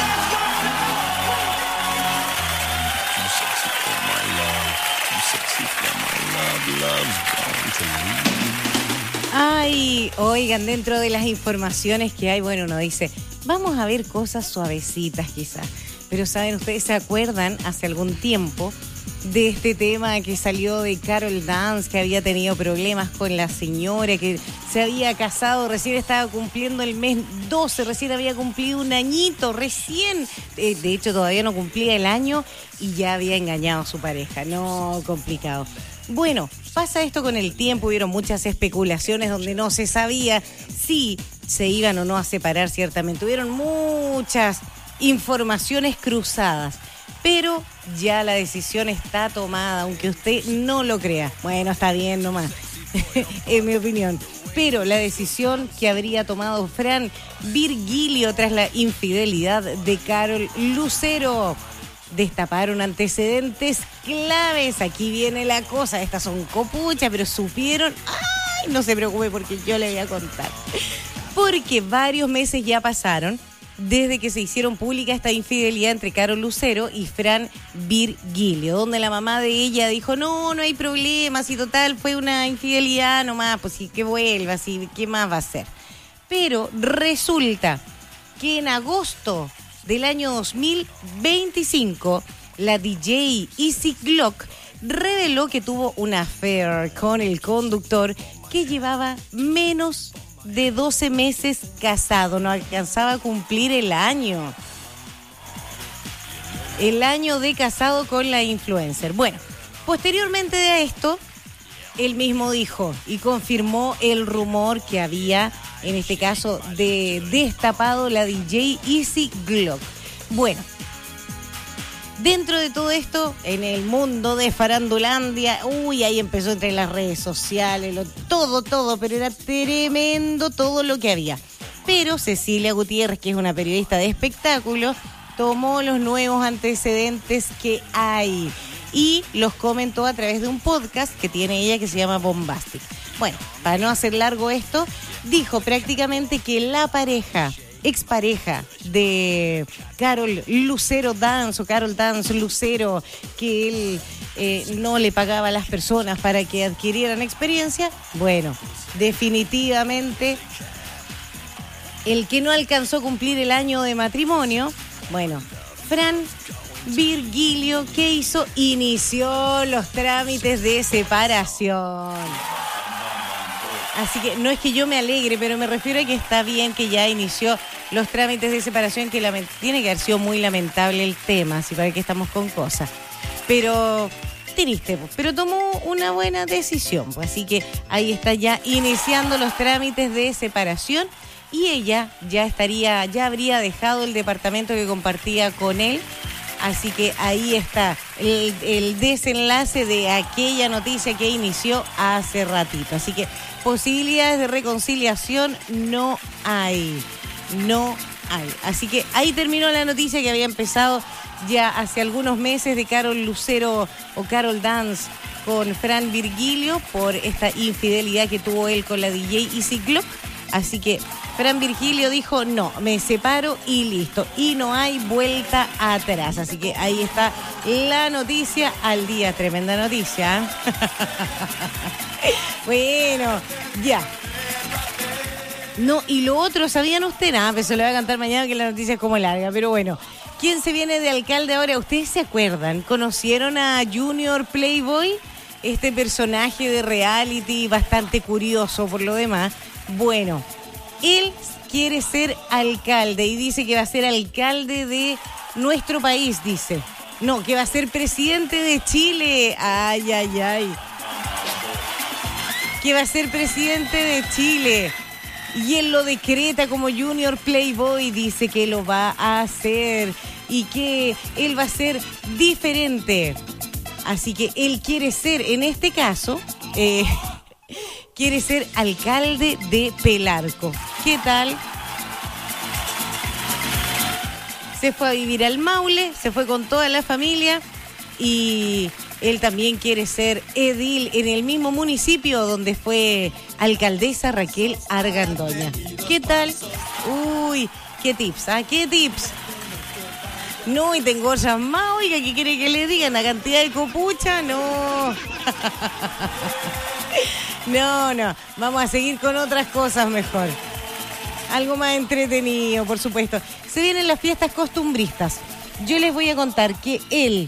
Ay, oigan, dentro de las informaciones que hay, bueno, uno dice, vamos a ver cosas suavecitas quizás. Pero saben, ustedes se acuerdan hace algún tiempo de este tema que salió de Carol Dance, que había tenido problemas con la señora, que se había casado, recién estaba cumpliendo el mes doce, recién había cumplido un añito, recién, eh, de hecho todavía no cumplía el año y ya había engañado a su pareja. No, complicado. Bueno, pasa esto con el tiempo, hubieron muchas especulaciones donde no se sabía si se iban o no a separar, ciertamente. Hubieron muchas informaciones cruzadas, pero ya la decisión está tomada, aunque usted no lo crea. Bueno, está bien nomás, en mi opinión. Pero la decisión que habría tomado Fran Virgilio tras la infidelidad de Carol Lucero destaparon antecedentes claves. Aquí viene la cosa, estas son copuchas, pero supieron... ¡Ay! No se preocupe porque yo le voy a contar. Porque varios meses ya pasaron desde que se hicieron pública esta infidelidad entre Carol Lucero y Fran Virgilio, donde la mamá de ella dijo, no, no hay problema, si total fue una infidelidad nomás, pues sí, que vuelva, sí, ¿qué más va a hacer? Pero resulta que en agosto del año dos mil veinticinco, la D J Easy Glock reveló que tuvo un affair con el conductor que llevaba menos de doce meses casado, no alcanzaba a cumplir el año. El año de casado con la influencer. Bueno, posteriormente de esto, él mismo dijo y confirmó el rumor que había, en este caso, de destapado la D J Easy Glock. Bueno, dentro de todo esto, en el mundo de Farandulandia, uy, ahí empezó entre las redes sociales, lo, todo, todo, pero era tremendo todo lo que había. Pero Cecilia Gutiérrez, que es una periodista de espectáculos, tomó los nuevos antecedentes que hay y los comentó a través de un podcast que tiene ella que se llama Bombastic. Bueno, para no hacer largo esto, dijo prácticamente que la pareja, expareja de Carol Lucero Dance o Carol Dance Lucero, que él eh, no le pagaba a las personas para que adquirieran experiencia, bueno, definitivamente el que no alcanzó a cumplir el año de matrimonio, bueno, Fran Virgilio, ¿qué hizo? Inició los trámites de separación. Así que no es que yo me alegre, pero me refiero a que está bien que ya inició los trámites de separación, que lament- tiene que haber sido muy lamentable el tema, así para que estamos con cosas. Pero triste, pues, pero tomó una buena decisión. Pues, así que ahí está ya iniciando los trámites de separación y ella ya estaría, ya habría dejado el departamento que compartía con él. Así que ahí está el, el desenlace de aquella noticia que inició hace ratito. Así que posibilidades de reconciliación no hay, no hay. Así que ahí terminó la noticia que había empezado ya hace algunos meses de Carol Lucero o Carol Dance con Fran Virgilio por esta infidelidad que tuvo él con la D J Easy Clock. Así que Fran Virgilio dijo, no, me separo y listo. Y no hay vuelta atrás. Así que ahí está la noticia al día. Tremenda noticia. Bueno, ya. No, y lo otro, ¿sabían ustedes? Nada, pues se lo voy a cantar mañana que la noticia es como larga. Pero bueno, ¿quién se viene de alcalde ahora? ¿Ustedes se acuerdan? ¿Conocieron a Junior Playboy? Este personaje de reality bastante curioso por lo demás. Bueno, él quiere ser alcalde y dice que va a ser alcalde de nuestro país, dice. No, que va a ser presidente de Chile. Ay, ay, ay. Que va a ser presidente de Chile. Y él lo decreta como Junior Playboy, dice que lo va a hacer y que él va a ser diferente. Así que él quiere ser, en este caso... Eh, quiere ser alcalde de Pelarco. ¿Qué tal? Se fue a vivir al Maule, se fue con toda la familia y él también quiere ser edil en el mismo municipio donde fue alcaldesa Raquel Argandoña. ¿Qué tal? Uy, qué tips, ¿ah? ¿Qué tips? No, y te engordas más, oiga, ¿qué quiere que le digan? ¿La cantidad de copucha? No. No, no, vamos a seguir con otras cosas mejor. Algo más entretenido, por supuesto. Se vienen las fiestas costumbristas. Yo les voy a contar que él...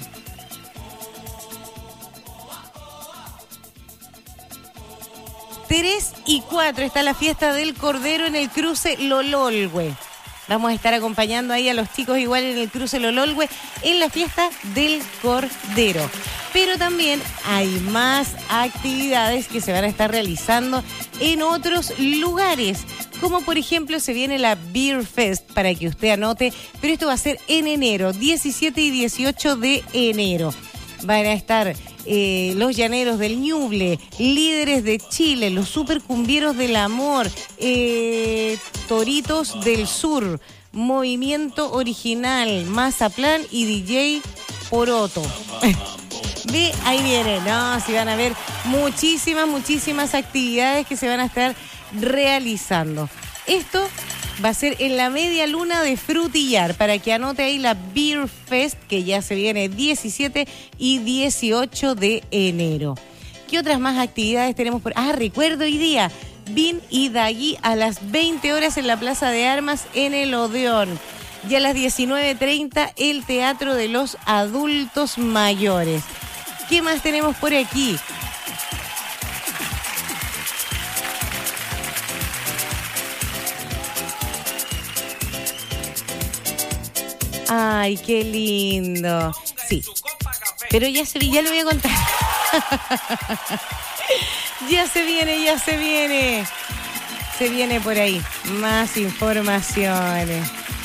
tres y cuatro está la fiesta del Cordero en el cruce Lololgüe. Vamos a estar acompañando ahí a los chicos igual en el cruce Lololgüe en la fiesta del Cordero. Pero también hay más actividades que se van a estar realizando en otros lugares. Como por ejemplo se viene la Beer Fest, para que usted anote. Pero esto va a ser en enero, diecisiete y dieciocho de enero. Van a estar eh, los Llaneros del Ñuble, Líderes de Chile, los Supercumbieros del Amor, eh, Toritos del Sur, Movimiento Original, Mazatlán y D J Poroto. Ve, ahí viene, no, si van a ver muchísimas, muchísimas actividades que se van a estar realizando. Esto va a ser en la media luna de Frutillar, para que anote ahí la Beer Fest, que ya se viene diecisiete y dieciocho de enero. ¿Qué otras más actividades tenemos por...? Ah, recuerdo hoy día, Vin y Dagui a las veinte horas en la Plaza de Armas en el Odeón. Y a las diecinueve treinta el Teatro de los Adultos Mayores. ¿Qué más tenemos por aquí? Ay, qué lindo. Sí, pero ya se ya le voy a contar. Ya se viene, ya se viene. Se viene por ahí. Más informaciones.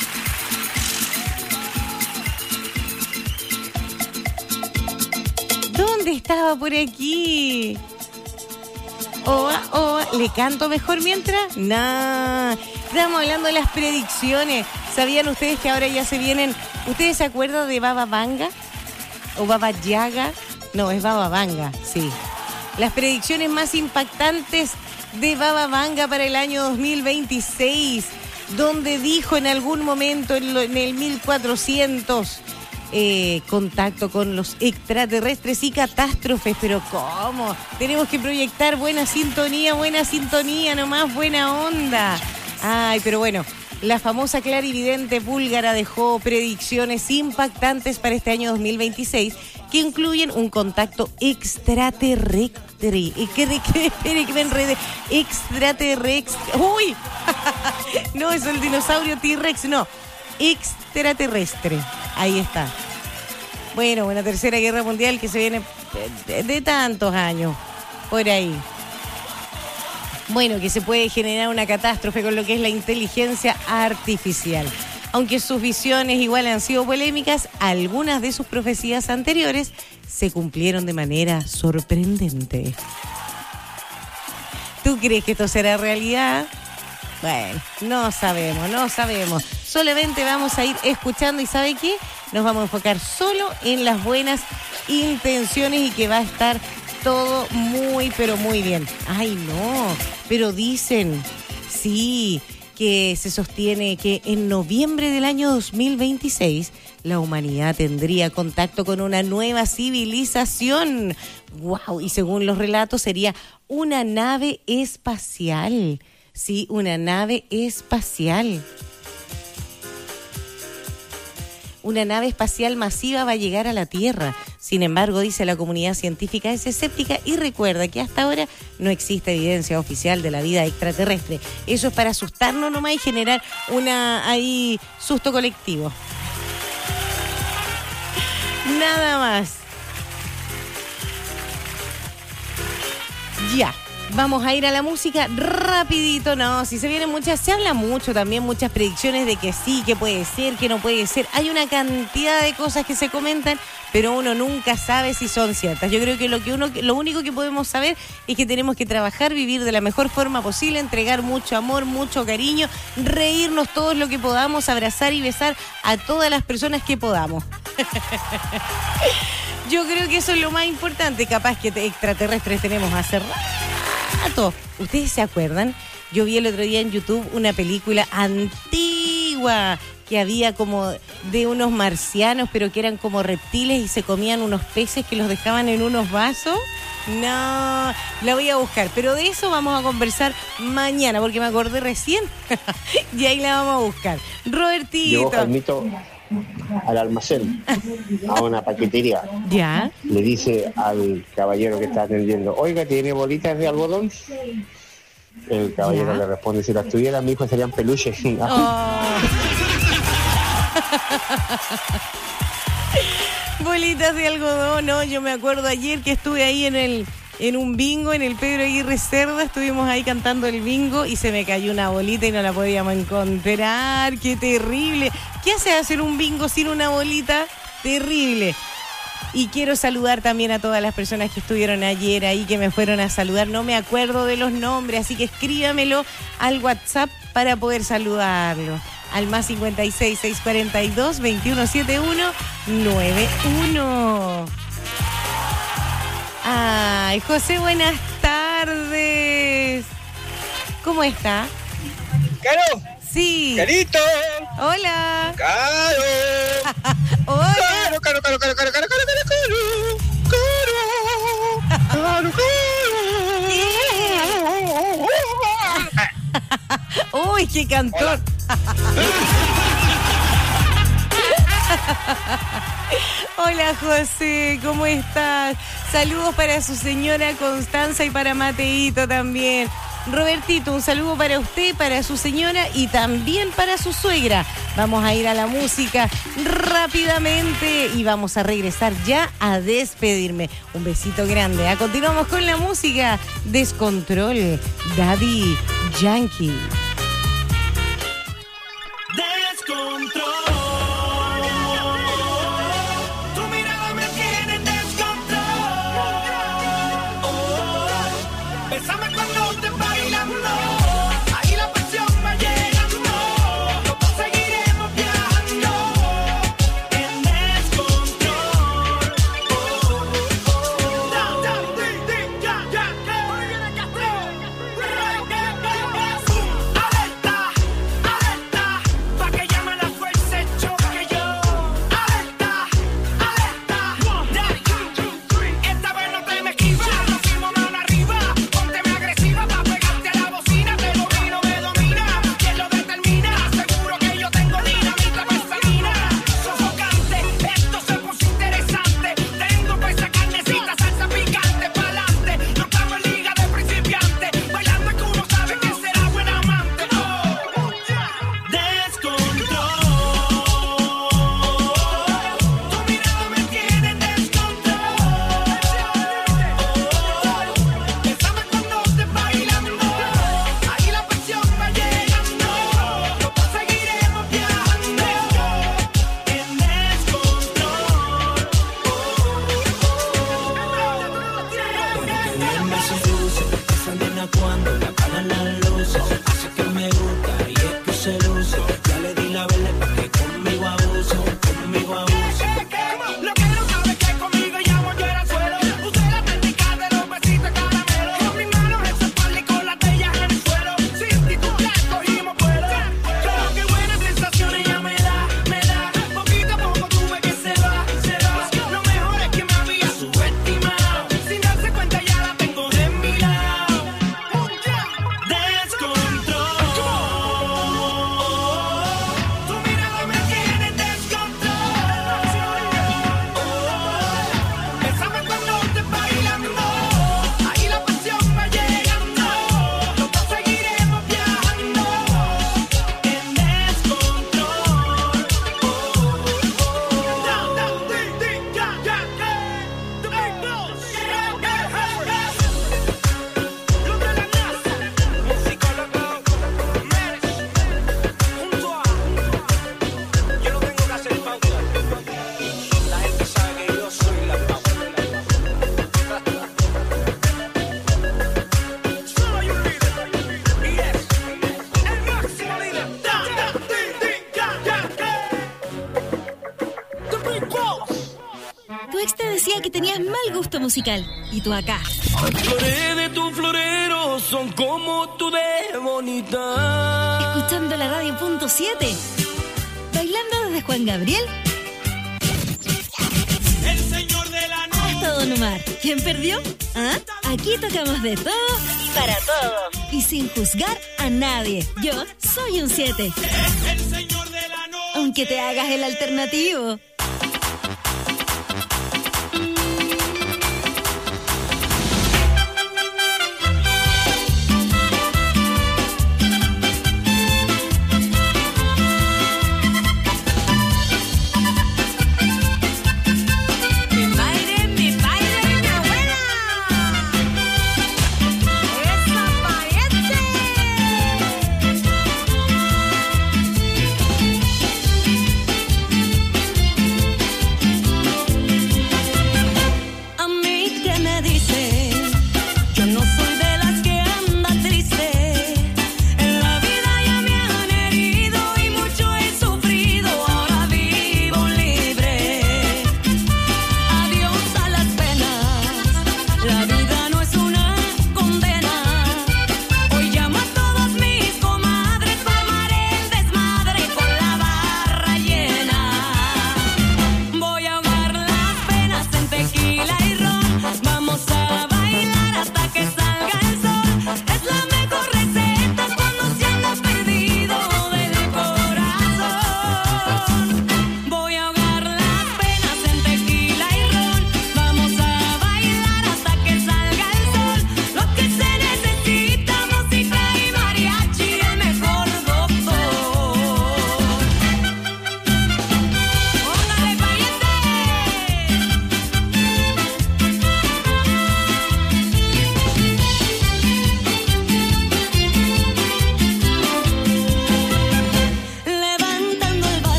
¿Dónde estaba por aquí? Oa, oa, ¿le canto mejor mientras? No. Estamos hablando de las predicciones. ¿Sabían ustedes que ahora ya se vienen? ¿Ustedes se acuerdan de Baba Vanga? ¿O Baba Yaga? No, es Baba Vanga, sí. Las predicciones más impactantes de Baba Vanga para el año dos mil veintiséis, donde dijo en algún momento en, lo, en el mil cuatrocientos... Eh, contacto con los extraterrestres y catástrofes, pero ¿cómo? Tenemos que proyectar buena sintonía, buena sintonía, nomás buena onda. Ay, pero bueno, la famosa clarividente búlgara dejó predicciones impactantes para este año dos mil veintiséis que incluyen un contacto extraterrestre. ¿Y qué, qué, espere que me enrede? Extraterrestre. ¡Uy! No, es el dinosaurio T-Rex, no. Extraterrestre. Ahí está. Bueno, una tercera guerra mundial que se viene de, de tantos años, por ahí. Bueno, que se puede generar una catástrofe con lo que es la inteligencia artificial. Aunque sus visiones igual han sido polémicas, algunas de sus profecías anteriores se cumplieron de manera sorprendente. ¿Tú crees que esto será realidad? Bueno, no sabemos, no sabemos. Solamente vamos a ir escuchando y ¿sabe qué? Nos vamos a enfocar solo en las buenas intenciones y que va a estar todo muy, pero muy bien. Ay, no, pero dicen, sí, que se sostiene que en noviembre del año dos mil veintiséis la humanidad tendría contacto con una nueva civilización. ¡Wow! Y según los relatos sería una nave espacial. Sí, una nave espacial. Una nave espacial masiva va a llegar a la Tierra. Sin embargo, dice la comunidad científica es escéptica y recuerda que hasta ahora no existe evidencia oficial de la vida extraterrestre. Eso es para asustarnos nomás y generar una ahí susto colectivo. Nada más. Ya. Vamos a ir a la música rapidito, no, si se vienen muchas, se habla mucho también, muchas predicciones de que sí, que puede ser, que no puede ser. Hay una cantidad de cosas que se comentan, pero uno nunca sabe si son ciertas. Yo creo que lo que uno, lo único que podemos saber es que tenemos que trabajar, vivir de la mejor forma posible, entregar mucho amor, mucho cariño, reírnos todos lo que podamos, abrazar y besar a todas las personas que podamos. Yo creo que eso es lo más importante, capaz que extraterrestres tenemos hace rato. ¿Ustedes se acuerdan? Yo vi el otro día en YouTube una película antigua que había como de unos marcianos, pero que eran como reptiles y se comían unos peces que los dejaban en unos vasos. No, la voy a buscar, pero de eso vamos a conversar mañana, porque me acordé recién y ahí la vamos a buscar. Robertito. Llevó Jaimito al almacén, a una paquetería. Ya. Le dice al caballero que está atendiendo, oiga, ¿tiene bolitas de algodón? El caballero ¿Ya? le responde, si las tuviera mi hijo serían peluches. Oh. Bolitas de algodón, no, yo me acuerdo ayer que estuve ahí en el en un bingo, en el Pedro Aguirre Cerda, estuvimos ahí cantando el bingo y se me cayó una bolita y no la podíamos encontrar. ¡Qué terrible! ¿Qué hace hacer un bingo sin una bolita? Terrible. Y quiero saludar también a todas las personas que estuvieron ayer ahí, que me fueron a saludar. No me acuerdo de los nombres, así que escríbamelo al WhatsApp para poder saludarlo. Al más cincuenta y seis, seiscientos cuarenta y dos, veintiuno setenta y uno noventa y uno. Ay, José, buenas tardes. ¿Cómo está? ¿Caro? Sí. ¡Carito! Hola. ¡Caro! Hola. ¡Caro, caro, caro, caro, caro, caro, caro, caro, caro! ¡Caro, caro! ¡Uy, qué cantor! Hola, José, ¿cómo estás? Saludos para su señora Constanza y para Mateito también. Robertito, un saludo para usted, para su señora y también para su suegra. Vamos a ir a la música rápidamente y vamos a regresar ya a despedirme. Un besito grande. Continuamos con la música. Descontrol, Daddy Yankee. Descontrol. Tu mirada me tiene en descontrol. Oh, bésame cuando te bailando. Ahí la pasión va llegando. Los dos seguiremos viajando en descontrol. Oh, oh. Da, da, di, di, ya, ya, que hoy viene Castro. el gusto musical. Y tú acá. Las flores de tu florero son como tú de bonita. Escuchando la radio punto siete. Bailando desde Juan Gabriel El señor de la noche. hasta Don Omar. ¿Quién perdió? ¿Ah? Aquí tocamos de todo para todos. Y sin juzgar a nadie. Yo soy un siete. El señor de la noche. Aunque te hagas el alternativo.